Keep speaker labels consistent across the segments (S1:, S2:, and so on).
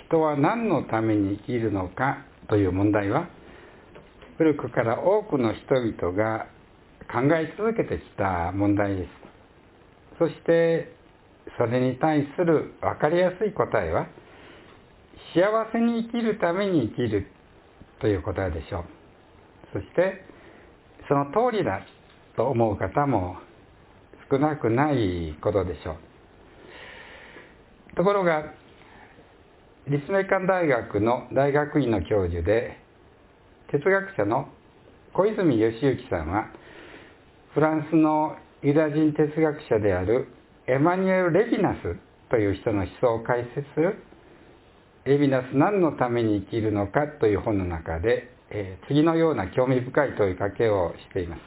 S1: 人は何のために生きるのかという問題は、古くから多くの人々が考え続けてきた問題です。そしてそれに対する分かりやすい答えは、幸せに生きるために生きるという答えでしょう。そしてその通りだと思う方も少なくないことでしょう。ところが、立命館大学の大学院の教授で哲学者の小泉義行さんは、フランスのユダヤ人哲学者であるエマニュエル・レヴィナスという人の思想を解説するレヴィナス何のために生きるのかという本の中で、次のような興味深い問いかけをしています。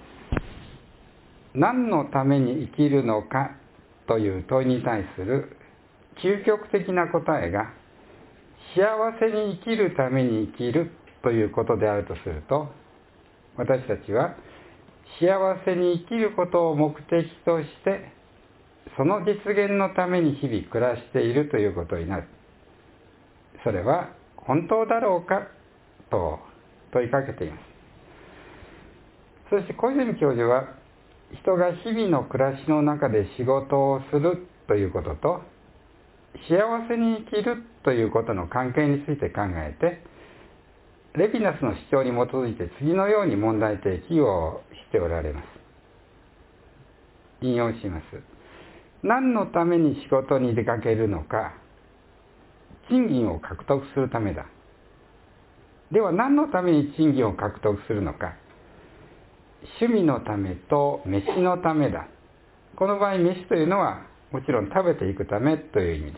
S1: 何のために生きるのかという問いに対する究極的な答えが、幸せに生きるために生きるということであるとすると、私たちは幸せに生きることを目的として、その実現のために日々暮らしているということになる。それは本当だろうかと問いかけています。そして小泉教授は、人が日々の暮らしの中で仕事をするということと幸せに生きるということの関係について考えて、レヴィナスの主張に基づいて次のように問題提起をしておられます。引用します。何のために仕事に出かけるのか。賃金を獲得するためだ。では何のために賃金を獲得するのか。趣味のためと飯のためだ。この場合、飯というのはもちろん食べていくためという意味です。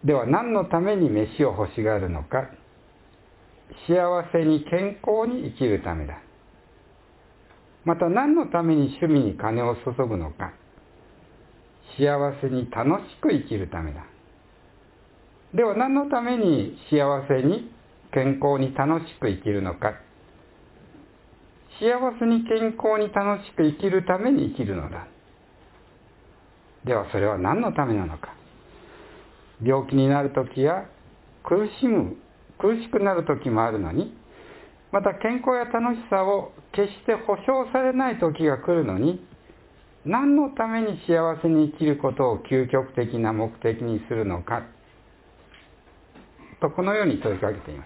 S1: では何のために飯を欲しがるのか。幸せに健康に生きるためだ。また何のために趣味に金を注ぐのか。幸せに楽しく生きるためだ。では何のために幸せに健康に楽しく生きるのか。幸せに健康に楽しく生きるために生きるのだ。ではそれは何のためなのか。病気になるときや苦しくなるときもあるのに、また健康や楽しさを決して保証されないときが来るのに、何のために幸せに生きることを究極的な目的にするのかと、このように問いかけています。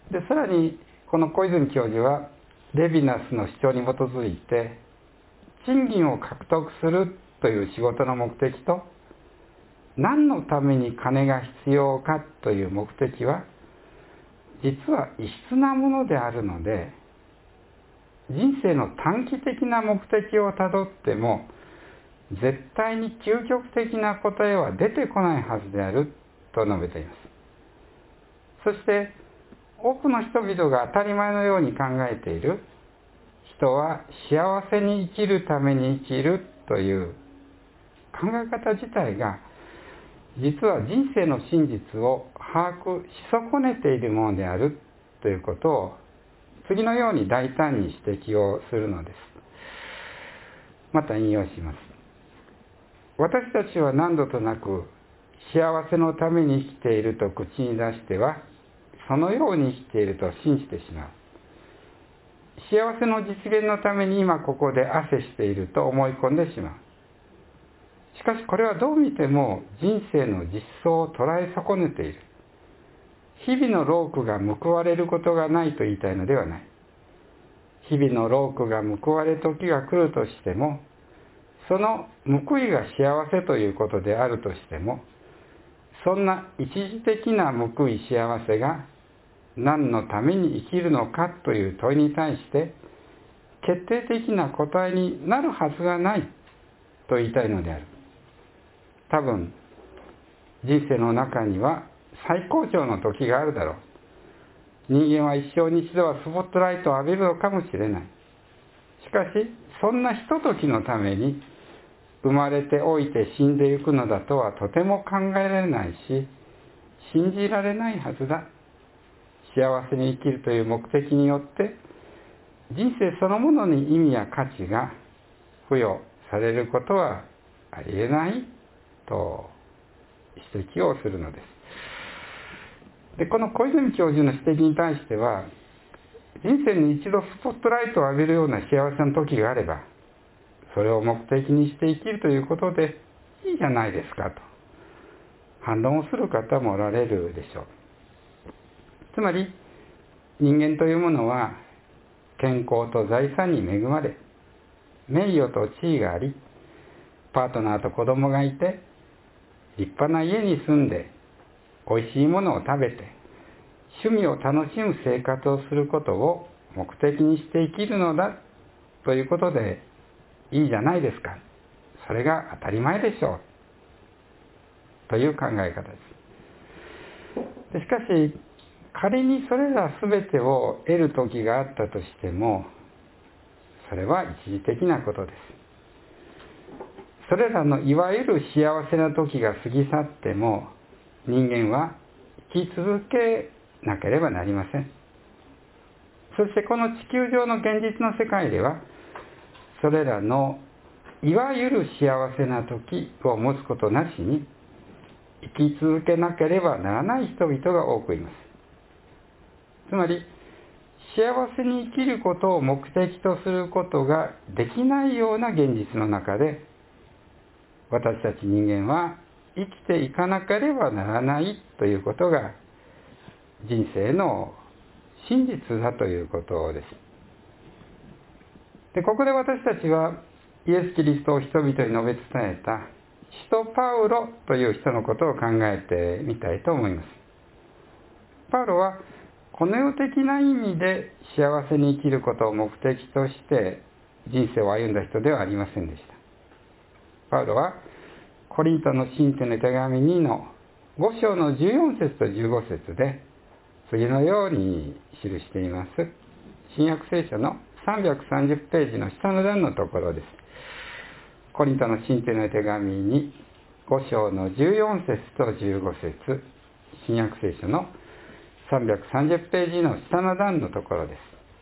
S1: で、さらにこの小泉教授はレヴィナスの主張に基づいて、賃金を獲得するという仕事の目的と何のために金が必要かという目的は実は異質なものであるので、人生の短期的な目的をたどっても絶対に究極的な答えは出てこないはずであると述べています。そして多くの人々が当たり前のように考えている、人は幸せに生きるために生きるという考え方自体が、実は人生の真実を把握し損ねているものであるということを次のように大胆に指摘をするのです。また引用します。私たちは何度となく幸せのために生きていると口に出しては、そのように生きていると信じてしまう。幸せの実現のために今ここで汗していると思い込んでしまう。しかしこれはどう見ても人生の実相を捉え損ねている。日々の労苦が報われることがないと言いたいのではない。日々の労苦が報われる時が来るとしても、その報いが幸せということであるとしても、そんな一時的な報い幸せが何のために生きるのかという問いに対して決定的な答えになるはずがないと言いたいのである。多分人生の中には最高潮の時があるだろう。人間は一生に一度はスポットライトを浴びるのかもしれない。しかしそんなひとときのために生まれておいて死んでいくのだとはとても考えられないし、信じられないはずだ。幸せに生きるという目的によって人生そのものに意味や価値が付与されることはありえないと指摘をするのです。で、この小泉教授の指摘に対しては、人生に一度スポットライトを浴びるような幸せな時があれば、それを目的にして生きるということでいいじゃないですかと反論をする方もおられるでしょう。つまり人間というものは健康と財産に恵まれ、名誉と地位があり、パートナーと子供がいて、立派な家に住んで、おいしいものを食べて、趣味を楽しむ生活をすることを目的にして生きるのだということでいいじゃないですか。それが当たり前でしょう。という考え方です。しかし、仮にそれら全てを得る時があったとしても、それは一時的なことです。それらのいわゆる幸せな時が過ぎ去っても、人間は生き続けなければなりません。そしてこの地球上の現実の世界では、それらのいわゆる幸せな時を持つことなしに、生き続けなければならない人々が多くいます。つまり、幸せに生きることを目的とすることができないような現実の中で、私たち人間は生きていかなければならないということが人生の真実だということです。で、ここで私たちはイエス・キリストを人々に述べ伝えた使徒パウロという人のことを考えてみたいと思います。パウロはこの世的な意味で幸せに生きることを目的として人生を歩んだ人ではありませんでした。パウロはコリントの信徒の手紙2の5章の14節と15節で次のように記しています。新約聖書の330ページの下の段のところです。コリントの信徒の手紙に5章の14節と15節、新約聖書の330ページの下の段のところです。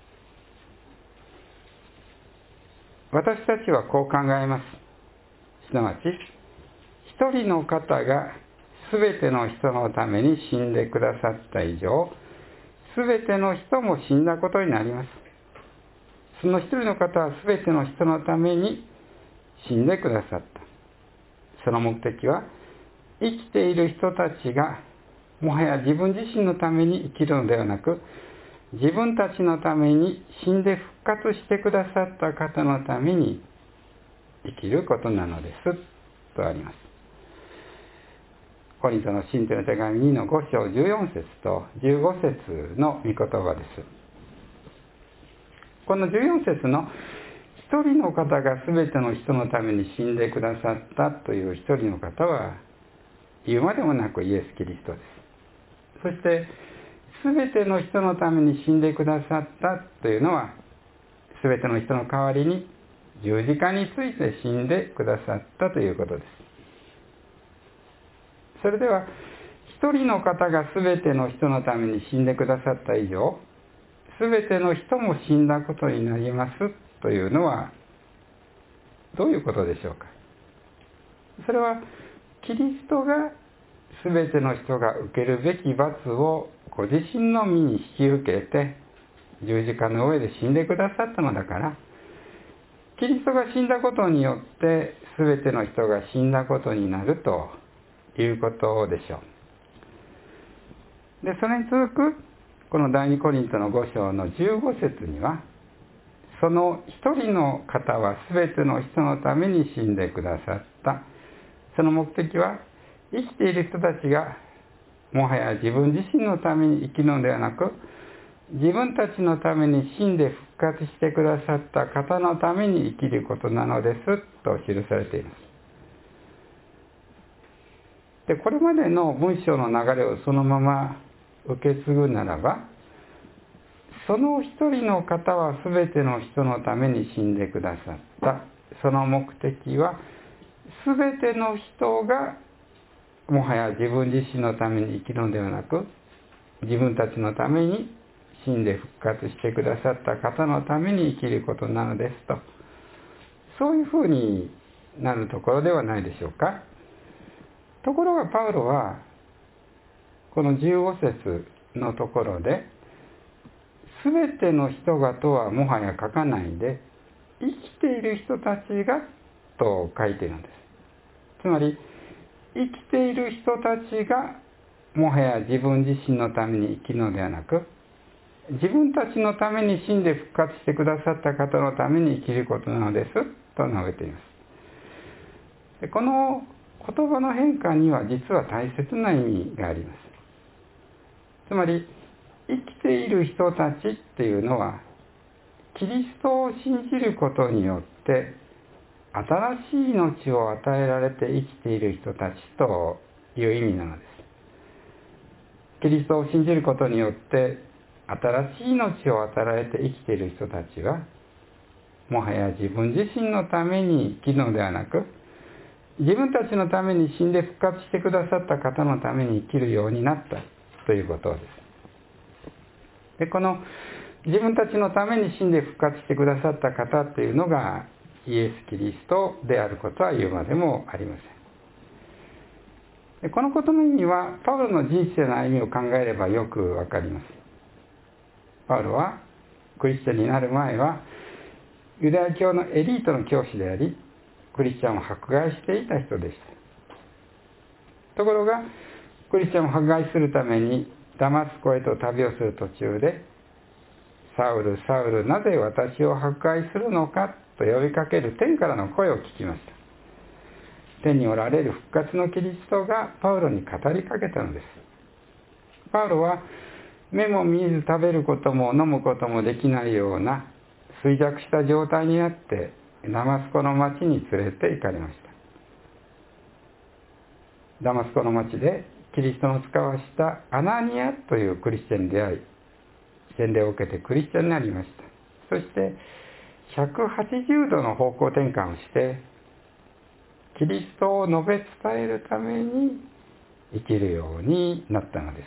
S1: 私たちはこう考えます。すなわち、一人の方がすべての人のために死んでくださった以上、すべての人も死んだことになります。その一人の方はすべての人のために死んでくださった。その目的は、生きている人たちがもはや自分自身のために生きるのではなく、自分たちのために死んで復活してくださった方のために生きることなのですとあります。コリントの信徒の手紙2の5章14節と15節の御言葉です。この14節の一人の方が全ての人のために死んでくださったという一人の方は言うまでもなくイエス・キリストです。そして全ての人のために死んでくださったというのは、全ての人の代わりに十字架について死んでくださったということです。それでは、一人の方が全ての人のために死んでくださった以上、全ての人も死んだことになりますというのはどういうことでしょうか。それはキリストが全ての人が受けるべき罰をご自身の身に引き受けて十字架の上で死んでくださったのだから、キリストが死んだことによって全ての人が死んだことになるということでしょう。で、それに続くこの第2コリントの5章の15節には、その一人の方は全ての人のために死んでくださった。その目的は、生きている人たちがもはや自分自身のために生きるのではなく、自分たちのために死んで復活してくださった方のために生きることなのですと記されています。で、これまでの文章の流れをそのまま受け継ぐならば、その一人の方は全ての人のために死んでくださった。その目的は、全ての人がもはや自分自身のために生きるのではなく、自分たちのために死んで復活してくださった方のために生きることなのですと、そういうふうになるところではないでしょうか。 ところがパウロはこの15節のところで、すべての人がとはもはや書かないで、生きている人たちがと書いているんです。つまり生きている人たちがもはや自分自身のために生きるのではなく、自分たちのために死んで復活してくださった方のために生きることなのですと述べています。でこの言葉の変化には実は大切な意味があります。つまり生きている人たちっていうのは、キリストを信じることによって新しい命を与えられて生きている人たちという意味なのです。キリストを信じることによって新しい命を与えられて生きている人たちは、もはや自分自身のために生きるのではなく、自分たちのために死んで復活してくださった方のために生きるようになったということです。で、この自分たちのために死んで復活してくださった方というのがイエス・キリストであることは言うまでもありません。でこのことの意味はパウロの人生の歩みを考えればよくわかります。パウロはクリスチャンになる前はユダヤ教のエリートの教師であり、クリスチャンを迫害していた人でした。ところがクリスチャンを迫害するためにダマスコへと旅をする途中で、サウル、サウル、なぜ私を迫害するのかと呼びかける天からの声を聞きました。天におられる復活のキリストがパウロに語りかけたのです。パウロは目も見えず食べることも飲むこともできないような衰弱した状態になってダマスコの町に連れて行かれました。ダマスコの町でキリストの使わしたアナニアというクリスチャンに出会い、洗礼を受けてクリスチャンになりました。そして180度の方向転換をしてキリストを述べ伝えるために生きるようになったのです。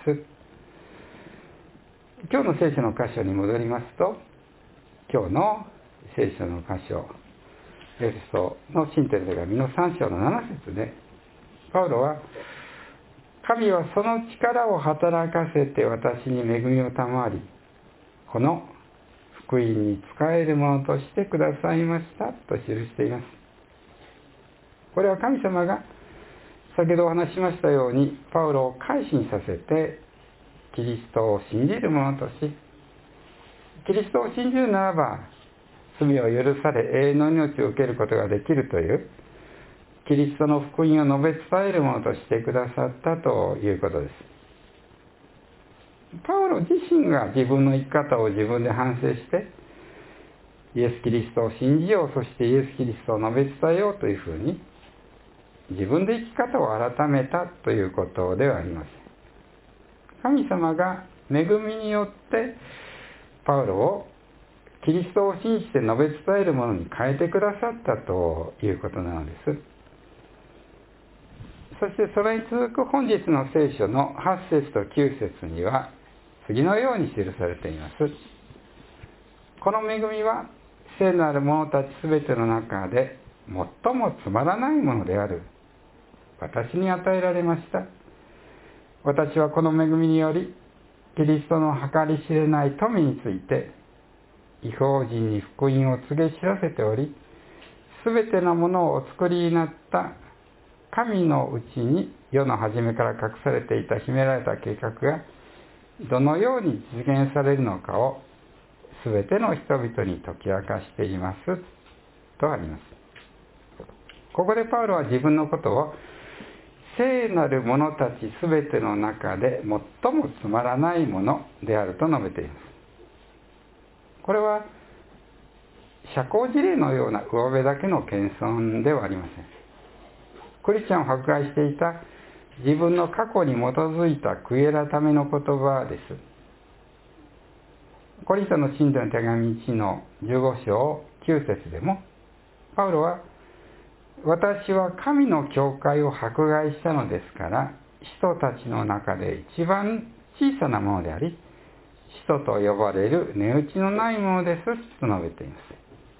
S1: 今日の聖書の箇所に戻りますと、今日の聖書の箇所、エフェソの信徒の手紙の3章の7節で、パウロは、神はその力を働かせて私に恵みを賜り、この福音に仕えるものとしてくださいましたと記しています。これは神様が先ほどお話ししましたように、パウロを改心させてキリストを信じるものとし、キリストを信じるならば罪を許され永遠の命を受けることができるというキリストの福音を述べ伝えるものとしてくださったということです。パウロ自身が自分の生き方を自分で反省してイエス・キリストを信じよう、そしてイエス・キリストを述べ伝えようというふうに自分で生き方を改めたということではありません。神様が恵みによってパウロをキリストを信じて述べ伝えるものに変えてくださったということなのです。そしてそれに続く本日の聖書の8節と9節には次のように記されています。この恵みは聖なる者たちすべての中で最もつまらないものである私に与えられました。私はこの恵みによりキリストの計り知れない富について異邦人に福音を告げ知らせており、すべてのものをお作りになった神のうちに世の初めから隠されていた秘められた計画がどのように実現されるのかをすべての人々に解き明かしていますとあります。ここでパウロは自分のことを聖なる者たちすべての中で最もつまらないものであると述べています。これは社交辞令のような上辺だけの謙遜ではありません。クリスチャンを迫害していた自分の過去に基づいた悔い改めの言葉です。コリントの信徒の手紙1の15章9節でも、パウロは私は神の教会を迫害したのですから、使徒たちの中で一番小さなものであり、使徒と呼ばれる値打ちのないものですと述べています。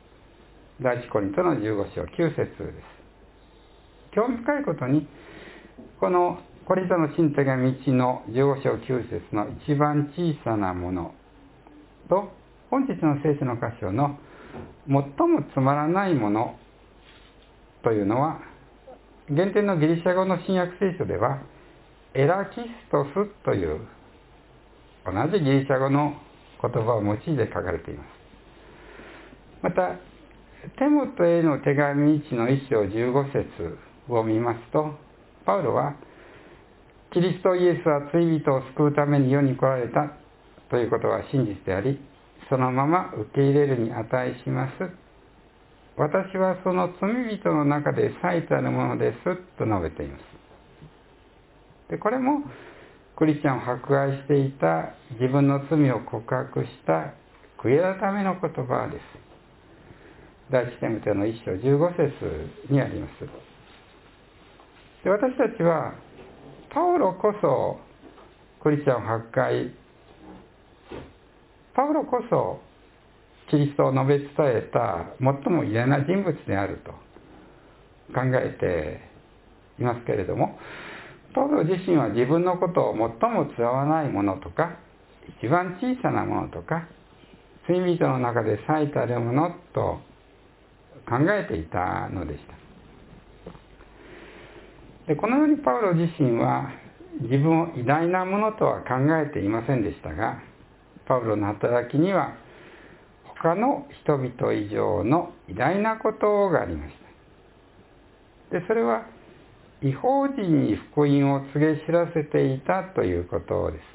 S1: 第一コリントの15章9節です。興味深いことに、 このコリントの信手紙1の15章9節の一番小さなものと、本日の聖書の箇所の最もつまらないものというのは、原点のギリシャ語の新約聖書ではエラキストスという同じギリシャ語の言葉を用いて書かれています。またテモテへの手紙1の1章15節を見ますと、パウロはキリストイエスは罪人を救うために世に来られたということは真実であり、そのまま受け入れるに値します。私はその罪人の中で最たるものですと述べています。で、これもクリスチャンを迫害していた自分の罪を告白した悔い改めの言葉です。第一テモテの1章15節にあります。で、私たちはパウロこそクリスチャンを迫害、パウロこそキリストを述べ伝えた最も偉大な人物であると考えていますけれども、パウロ自身は自分のことを最もつわないものとか、一番小さなものとか、罪人の中で最たるものと考えていたのでした。で、このようにパウロ自身は自分を偉大なものとは考えていませんでしたが、パウロの働きには他の人々以上の偉大なことがありました。で、それは異邦人に福音を告げ知らせていたということです。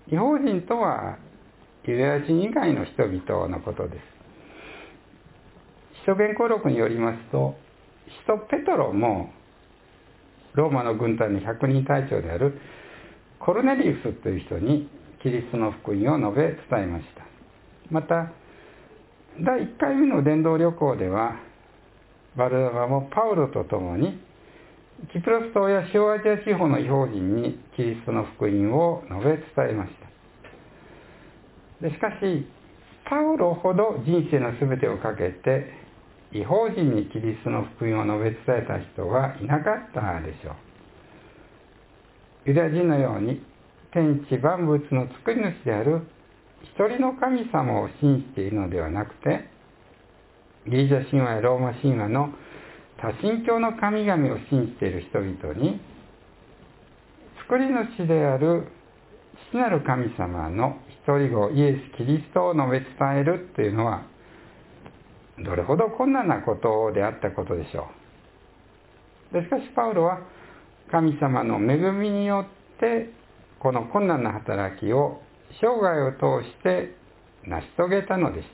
S1: 異邦人とはユダヤ人以外の人々のことです。使徒言行録によりますと、使徒ペトロもローマの軍隊の100人隊長であるコルネリウスという人にキリストの福音を述べ伝えました。また第1回目の伝道旅行では、バルナバもパウロと共にキプロス島や小アジア地方の異邦人にキリストの福音を述べ伝えました。でしかしパウロほど人生のすべてをかけて異邦人にキリストの福音を述べ伝えた人はいなかったでしょう。ユダヤ人のように天地万物の作り主である一人の神様を信じているのではなくて、ギリシャ神話やローマ神話の多神教の神々を信じている人々に、作り主である父なる神様の一人子イエス・キリストを述べ伝えるというのは、どれほど困難なことであったことでしょう。でしかしパウロは神様の恵みによってこの困難な働きを生涯を通して成し遂げたのでした。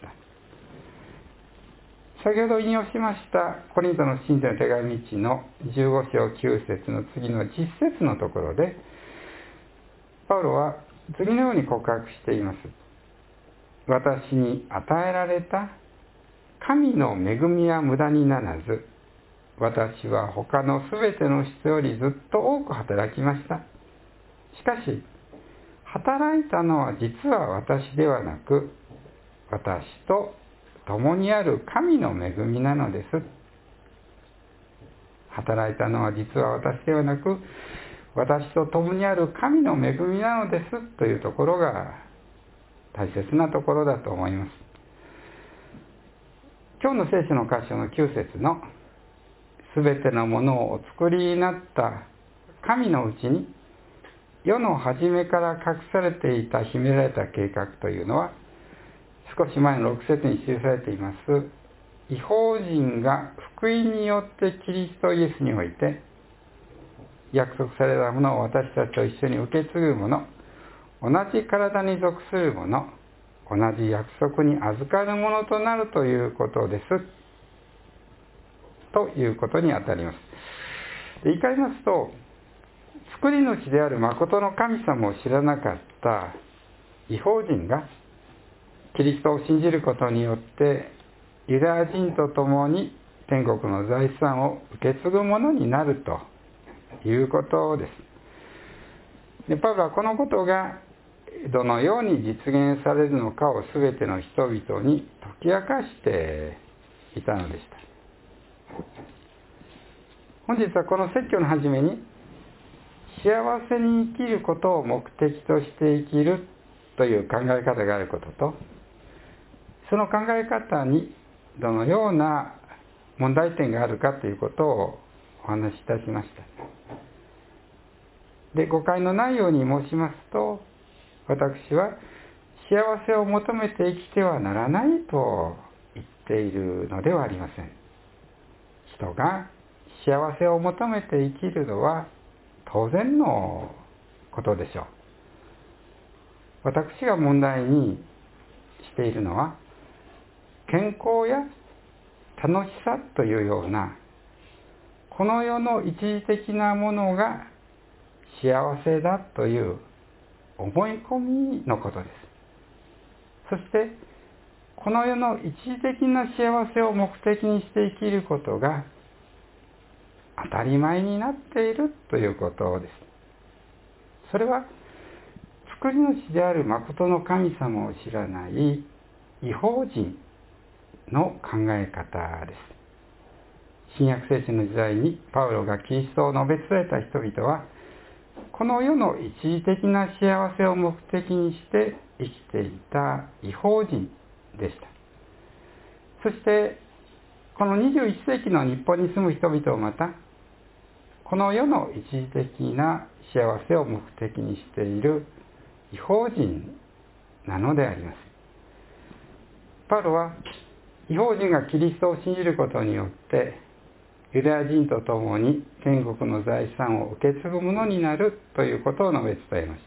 S1: 先ほど引用しましたコリントの信徒の手紙1の15章9節の次の10節のところで、パウロは次のように告白しています。私に与えられた神の恵みは無駄にならず、私は他のすべての人よりずっと多く働きました。しかし、働いたのは実は私ではなく、私と共にある神の恵みなのです。働いたのは実は私ではなく、私と共にある神の恵みなのですというところが大切なところだと思います。今日の聖書の箇所の9節のすべてのものをお作りになった神のうちに世の初めから隠されていた秘められた計画というのは、少し前の6節に記されています異邦人が福音によってキリストイエスにおいて約束されたものを私たちと一緒に受け継ぐもの、同じ体に属するもの、同じ約束に預かるものとなるということですということにあたります。言い換えますと、作り主である誠の神様を知らなかった異邦人がキリストを信じることによってユダヤ人と共に天国の財産を受け継ぐものになるということです。で、パウロはこのことがどのように実現されるのかを全ての人々に解き明かしていたのでした。 本日はこの説教の初めに、幸せに生きることを目的として生きるという考え方があることと、その考え方にどのような問題点があるかということをお話しいたしました。で、誤解のないように申しますと、私は幸せを求めて生きてはならないと言っているのではありません。人が幸せを求めて生きるのは当然のことでしょう。私が問題にしているのは、健康や楽しさというようなこの世の一時的なものが幸せだという思い込みのことです。そしてこの世の一時的な幸せを目的にして生きることが当たり前になっているということです。それは作り主である誠の神様を知らない異邦人の考え方です。新約聖書の時代にパウロがキリストを述べ伝えた人々は、この世の一時的な幸せを目的にして生きていた異邦人でした。そしてこの21世紀の日本に住む人々をまた、この世の一時的な幸せを目的にしている異邦人なのであります。パウロは異邦人がキリストを信じることによってユダヤ人と共に天国の財産を受け継ぐものになるということを述べ伝えました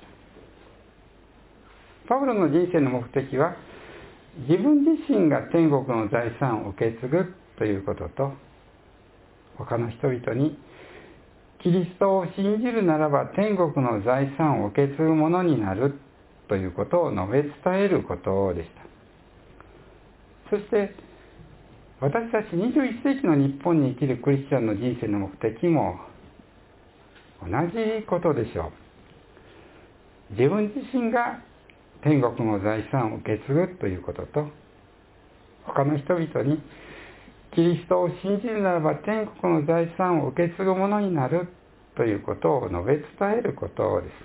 S1: 。パウロの人生の目的は、自分自身が天国の財産を受け継ぐということと、他の人々にキリストを信じるならば天国の財産を受け継ぐものになるということを述べ伝えることでした。そして私たち21世紀の日本に生きるクリスチャンの人生の目的も同じことでしょう。自分自身が天国の財産を受け継ぐということと、他の人々にキリストを信じるならば天国の財産を受け継ぐものになるということを述べ伝えることです。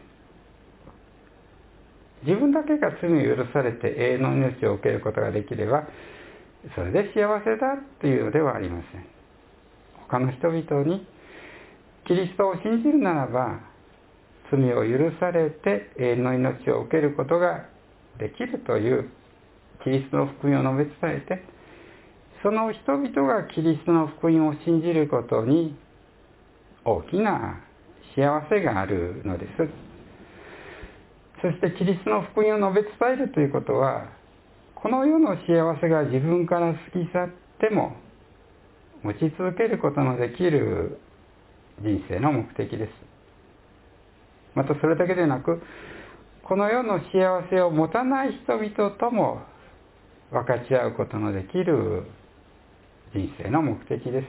S1: 自分だけが罪を許されて永遠の命を受けることができれば、それで幸せだというのではありません。他の人々にキリストを信じるならば罪を許されて永遠の命を受けることができるというキリストの福音を述べ伝えて、その人々がキリストの福音を信じることに大きな幸せがあるのです。そしてキリストの福音を述べ伝えるということは、この世の幸せが自分から過ぎ去っても持ち続けることのできる人生の目的です。またそれだけでなく、この世の幸せを持たない人々とも分かち合うことのできる人生の目的です。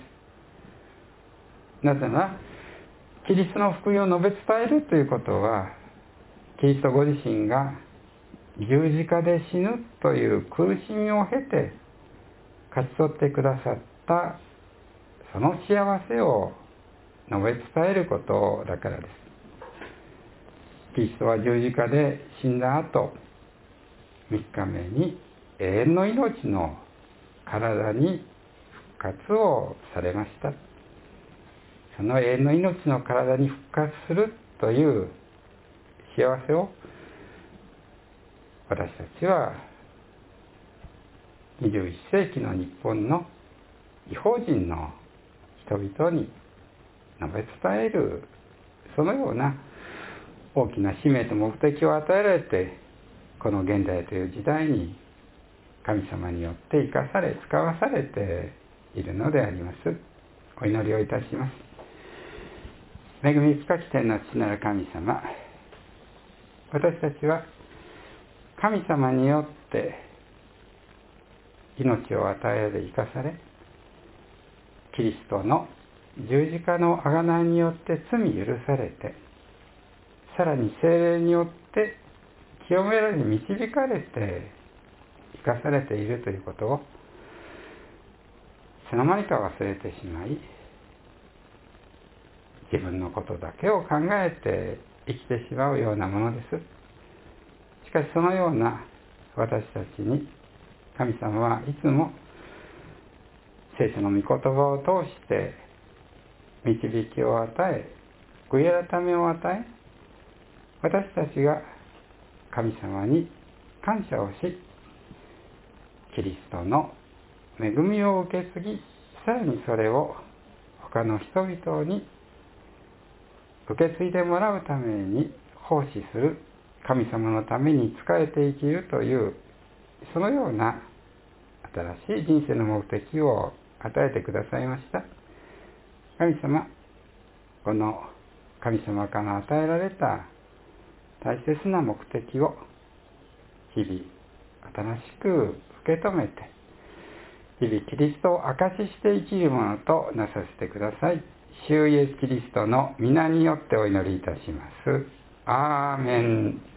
S1: なぜなら、キリストの福音を述べ伝えるということは、キリストご自身が十字架で死ぬという苦しみを経て勝ち取ってくださったその幸せを述べ伝えることだからです。キリストは十字架で死んだ後、3日目に永遠の命の体に復活をされました。その永遠の命の体に復活するという幸せを私たちは21世紀の日本の異邦人の人々に述べ伝える、そのような大きな使命と目的を与えられて、この現代という時代に神様によって生かされ使わされているのであります。お祈りをいたします。恵み深き天の父なる神様、私たちは神様によって命を与えられ生かされ、キリストの十字架の贖いによって罪許されて、さらに聖霊によって清められ導かれて生かされているということをいつの間にか忘れてしまい、 自分のことだけを考えて生きてしまうようなものです。しかしそのような私たちに神様はいつも聖書の御言葉を通して導きを与え、悔い改めを与え、私たちが神様に感謝をし、キリストの恵みを受け継ぎ、さらにそれを他の人々に受け継いでもらうために奉仕する、神様のために仕えて生きるという、そのような新しい人生の目的を与えてくださいました。神様、この神様から与えられた大切な目的を日々新しく受け止めて、日々キリストを証しして生きるものとなさせてください。主イエスキリストの皆によってお祈りいたします。アーメン。